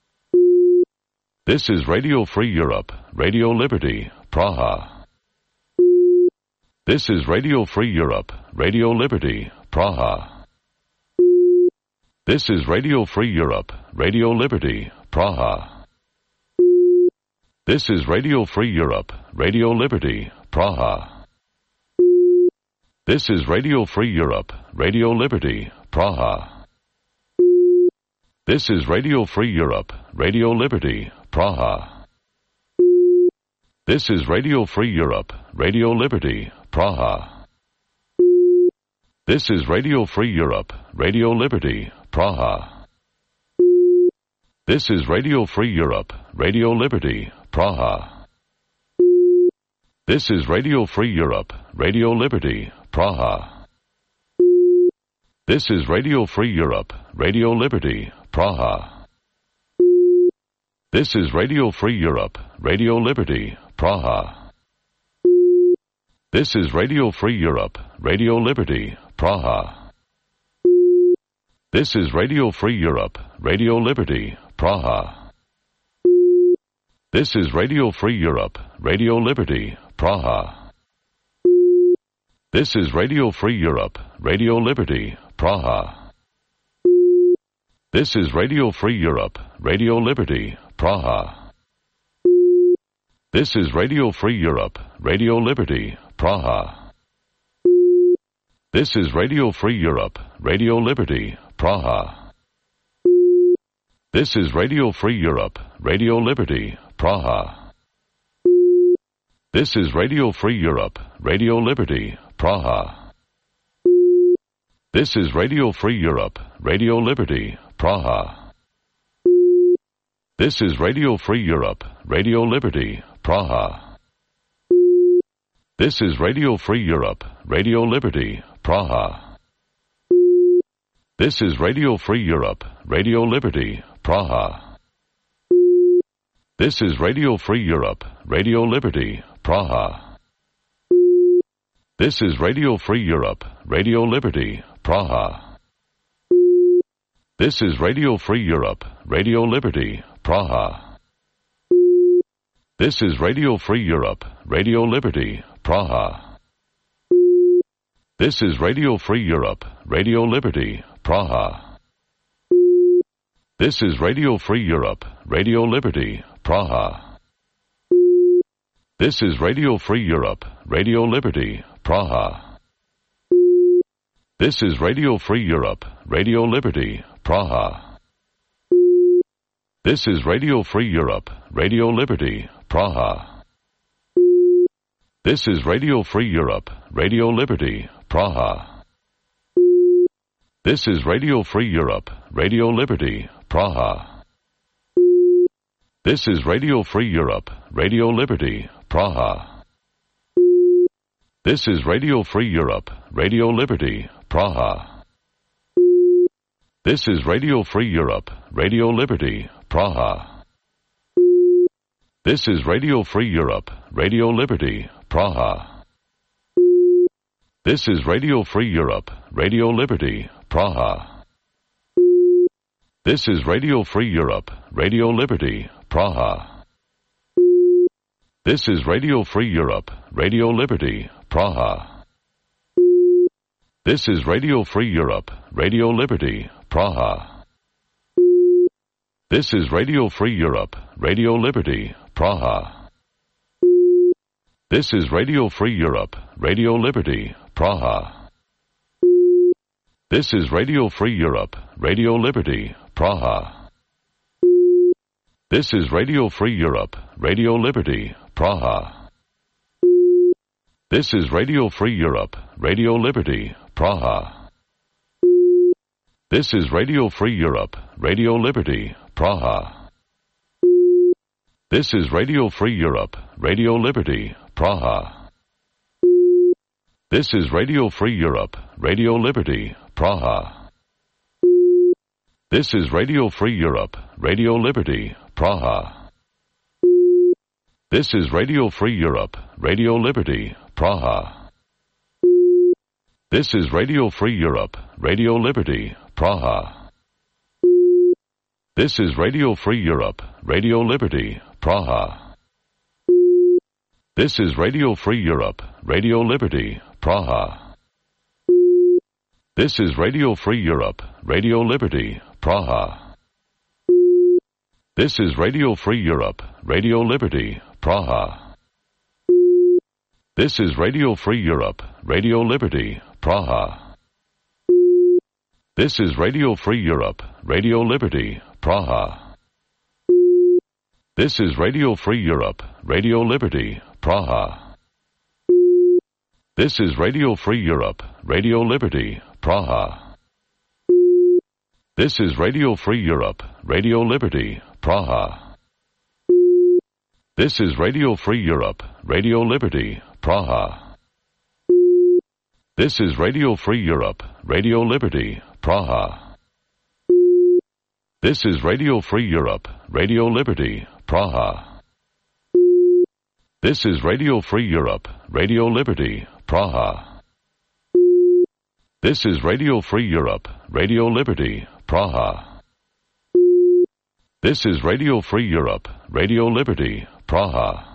This is Radio Free Europe, Radio Liberty, Praha. This is Radio Free Europe, Radio Liberty, Praha. This is Radio Free Europe, Radio Liberty, Praha. This is Radio Free Europe, Radio Liberty, Praha. This is Radio Free Europe, Radio Liberty, Praha. This is Radio Free Europe, Radio Liberty, Praha. This is Radio Free Europe, Radio Liberty, Praha. This is Radio Free Europe, Radio Liberty, Praha. This is Radio Free Europe, Radio Liberty, Praha. This is Radio Free Europe, Radio Liberty, Praha. This is Radio Free Europe, Radio Liberty, Praha. This is Radio Free Europe, Radio Liberty, Praha. This is Radio Free Europe, Radio Liberty, Praha. This is Radio Free Europe, Radio Liberty, Praha. This is Radio Free Europe, Radio Liberty, Praha. This is Radio Free Europe, Radio Liberty, Praha. This is Radio Free Europe, Radio Liberty, Praha. This is Radio Free Europe, Radio Liberty, Praha. This is Radio Free Europe, Radio Liberty, Praha. This is Radio Free Europe, Radio Liberty, Praha. This is Radio Free Europe, Radio Liberty, Praha. This is Radio Free Europe, Radio Liberty, Praha. This is Radio Free Europe, Radio Liberty, Praha. This is Radio Free Europe, Radio Liberty, Praha. This is Radio Free Europe, Radio Liberty, Praha. This is Radio Free Europe, Radio Liberty, Praha. This is Radio Free Europe, Radio Liberty, Praha. This is Radio Free Europe, Radio Liberty, Praha. This is Radio Free Europe, Radio Liberty, Praha. This is Radio Free Europe, Radio Liberty, Praha. This is Radio Free Europe, Radio Liberty, Praha. This is Radio Free Europe, Radio Liberty, Praha. This is Radio Free Europe, Radio Liberty, Praha. This is Radio Free Europe, Radio Liberty, Praha. This is Radio Free Europe, Radio Liberty, Praha. This is Radio Free Europe, Radio Liberty, Praha. This is Radio Free Europe, Radio Liberty, Praha. This is Radio Free Europe, Radio Liberty, Praha. This is Radio Free Europe, Radio Liberty, Praha. This is Radio Free Europe, Radio Liberty, Praha. This is Radio Free Europe, Radio Liberty, Praha. This is Radio Free Europe, Radio Liberty, Praha. This is Radio Free Europe, Radio Liberty, Praha. This is Radio Free Europe, Radio Liberty, Praha. This is Radio Free Europe, Radio Liberty, Praha. This is Radio Free Europe, Radio Liberty, Praha. This is Radio Free Europe, Radio Liberty, Praha. This is Radio Free Europe, Radio Liberty, Praha. This is Radio Free Europe, Radio Liberty, Praha. This is Radio Free Europe, Radio Liberty, Praha. This is Radio Free Europe, Radio Liberty, Praha. This is Radio Free Europe, Radio Liberty, Praha. This is Radio Free Europe, Radio Liberty, Praha. This is Radio Free Europe, Radio Liberty, Praha. This is Radio Free Europe, Radio Liberty, Praha. This is Radio Free Europe, Radio Liberty, Praha. This is Radio Free Europe, Radio Liberty, Praha. This is Radio Free Europe, Radio Liberty, Praha. This is Radio Free Europe, Radio Liberty, Praha. This is Radio Free Europe, Radio Liberty, Praha. This is Radio Free Europe, Radio Liberty, Praha. This is Radio Free Europe, Radio Liberty, Praha. This is Radio Free Europe, Radio Liberty, Praha. This is Radio Free Europe, Radio Liberty, Praha. This is Radio Free Europe, Radio Liberty, Praha. This is Radio Free Europe, Radio Liberty, Praha. This is Radio Free Europe, Radio Liberty, Praha. This is Radio Free Europe, Radio Liberty, Praha. This is Radio Free Europe, Radio Liberty, Praha. This is Radio Free Europe, Radio Liberty, Praha.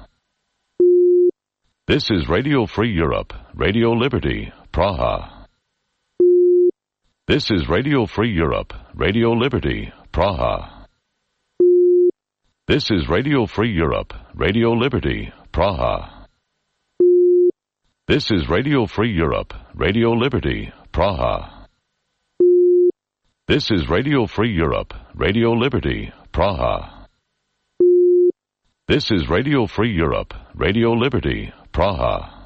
This is Radio Free Europe, Radio Liberty, Praha. This is Radio Free Europe, Radio Liberty, Praha. This is Radio Free Europe, Radio Liberty, Praha. This is Radio Free Europe, Radio Liberty, Praha. This is Radio Free Europe, Radio Liberty, Praha. This is Radio Free Europe, Radio Liberty, Praha.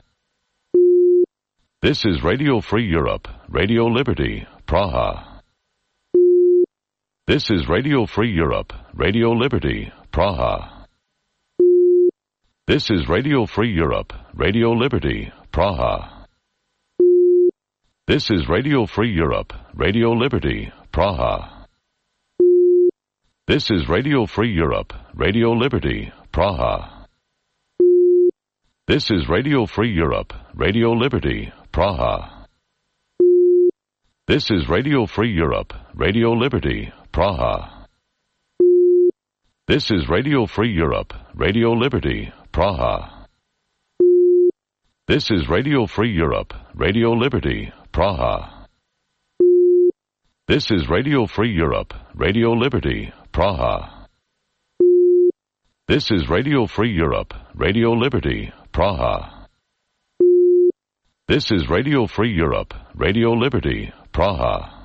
This is Radio Free Europe, Radio Liberty, Praha. This is Radio Free Europe, Radio Liberty, Praha. This is Radio Free Europe, Radio Liberty, Praha. This is Radio Free Europe, Radio Liberty, Praha. This is Radio Free Europe, Radio Liberty, Praha. This is Radio Free Europe, Radio Liberty, Praha. This is Radio Free Europe, Radio Liberty, Praha. This is Radio Free Europe, Radio Liberty, Praha. This is Radio Free Europe, Radio Liberty, Praha. This is Radio Free Europe, Radio Liberty, Praha. This is Radio Free Europe, Radio Liberty, Praha. This is Radio Free Europe, Radio Liberty, Praha.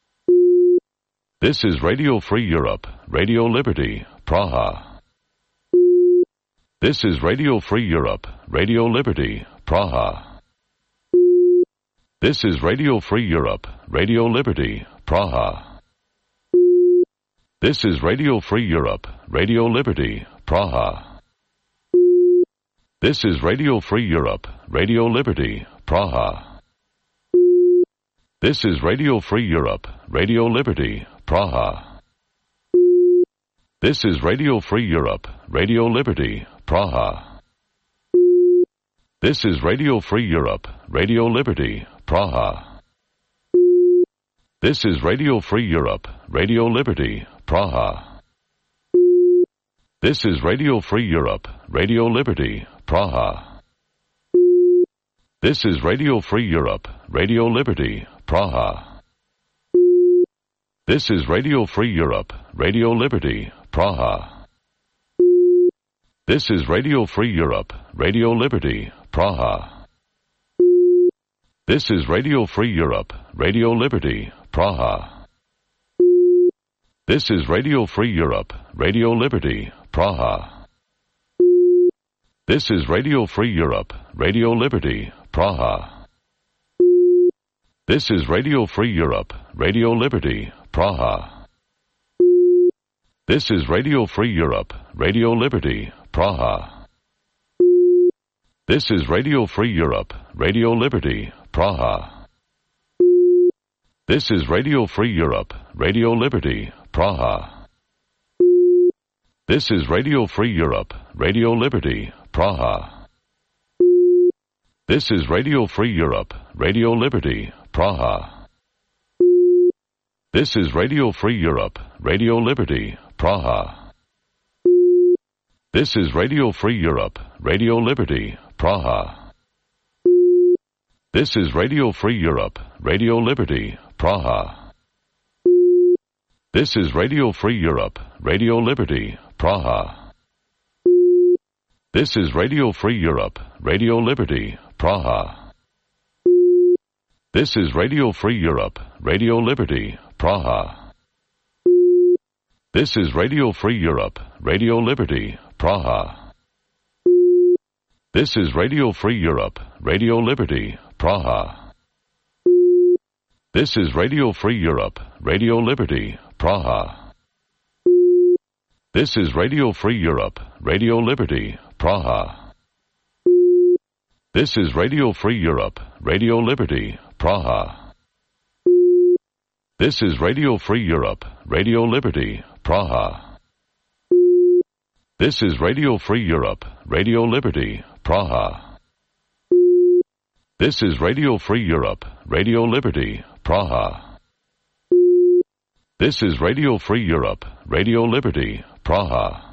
This is Radio Free Europe, Radio Liberty, Praha. This is Radio Free Europe, Radio Liberty, Praha. This is Radio Free Europe, Radio Liberty, Praha. This is Radio Free Europe, Radio Liberty, Praha. This is Radio Free Europe, Radio Liberty, Praha. This is Radio Free Europe, Radio Liberty, Praha. This is Radio Free Europe, Radio Liberty, Praha. This is Radio Free Europe, Radio Liberty, Praha. This is Radio Free Europe, Radio Liberty, Praha. This is Radio Free Europe, Radio Liberty, Praha. This is Radio Free Europe, Radio Liberty, Praha. This is Radio Free Europe, Radio Liberty, Praha. This is Radio Free Europe, Radio Liberty, Praha. This is Radio Free Europe, Radio Liberty, Praha. This is Radio Free Europe, Radio Liberty, Praha. This is Radio Free Europe, Radio Liberty, Praha. This is Radio Free Europe, Radio Liberty, Praha. This is Radio Free Europe, Radio Liberty, Praha. This is Radio Free Europe, Radio Liberty, Praha. This is Radio Free Europe, Radio Liberty, Praha. This is Radio Free Europe, Radio Liberty, Praha. This is Radio Free Europe, Radio Liberty, Praha. This is Radio Free Europe, Radio Liberty, Praha. This is Radio Free Europe, Radio Liberty, Praha. This is Radio Free Europe, Radio Liberty, Praha. This is Radio Free Europe, Radio Liberty, Praha. This is Radio Free Europe, Radio Liberty, Praha. This is Radio Free Europe, Radio Liberty, Praha. This is Radio Free Europe, Radio Liberty, Praha. This is Radio Free Europe, Radio Liberty, Praha. This is Radio Free Europe, Radio Liberty, Praha. This is Radio Free Europe, Radio Liberty, Praha. This is Radio Free Europe, Radio Liberty, Praha. This is Radio Free Europe, Radio Liberty, Praha. This is Radio Free Europe, Radio Liberty, Praha. This is Radio Free Europe, Radio Liberty, Praha. This is Radio Free Europe, Radio Liberty, Praha.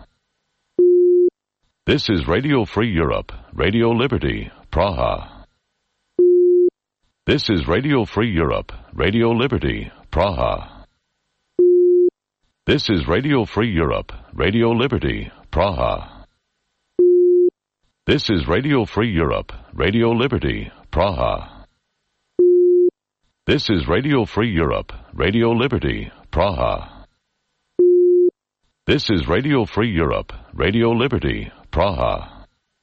This is Radio Free Europe, Radio Liberty, Praha. This is Radio Free Europe, Radio Liberty, Praha. This is Radio Free Europe, Radio Liberty, Praha. This is Radio Free Europe, Radio Liberty, Praha. This is Radio Free Europe, Radio Liberty, Praha. This is Radio Free Europe, Radio Liberty, Praha.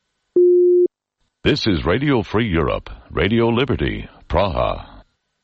This is Radio Free Europe, Radio Liberty, Praha.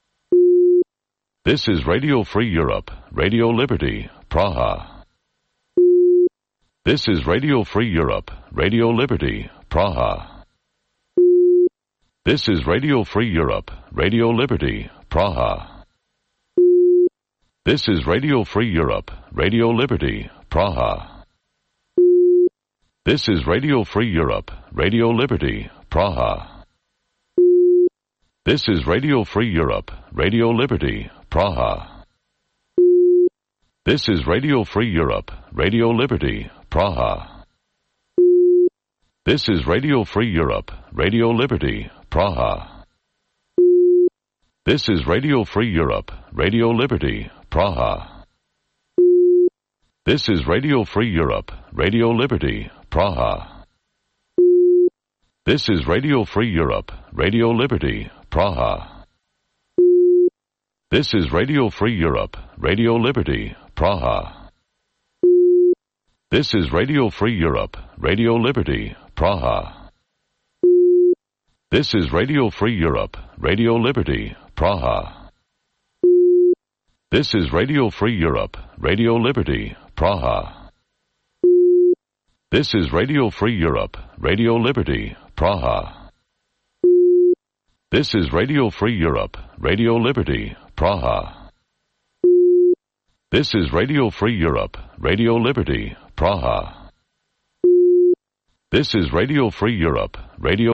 This is Radio Free Europe, Radio Liberty, Praha. This is Radio Free Europe, Radio Liberty, Praha. This is Radio Free Europe, Radio Liberty, Praha. This is Radio Free Europe, Radio Liberty, Praha. This is Radio Free Europe, Radio Liberty, Praha. This is Radio Free Europe, Radio Liberty, Praha. This is Radio Free Europe, Radio Liberty, Praha. This is Radio Free Europe, Radio Liberty, Praha. This is Radio Free Europe, Radio Liberty, Praha. This is Radio Free Europe, Radio Liberty, Praha. This is Radio Free Europe, Radio Liberty, Praha. This is Radio Free Europe, Radio Liberty, Praha. This is Radio Free Europe, Radio Liberty, Praha. This is Radio Free Europe, Radio Liberty, Praha. This is Radio Free Europe, Radio Liberty, Praha. This is Radio Free Europe, Radio Liberty, Praha. This is Radio Free Europe, Radio Liberty, Praha. This is Radio Free Europe, Radio Liberty, Praha. This is Radio Free Europe, Radio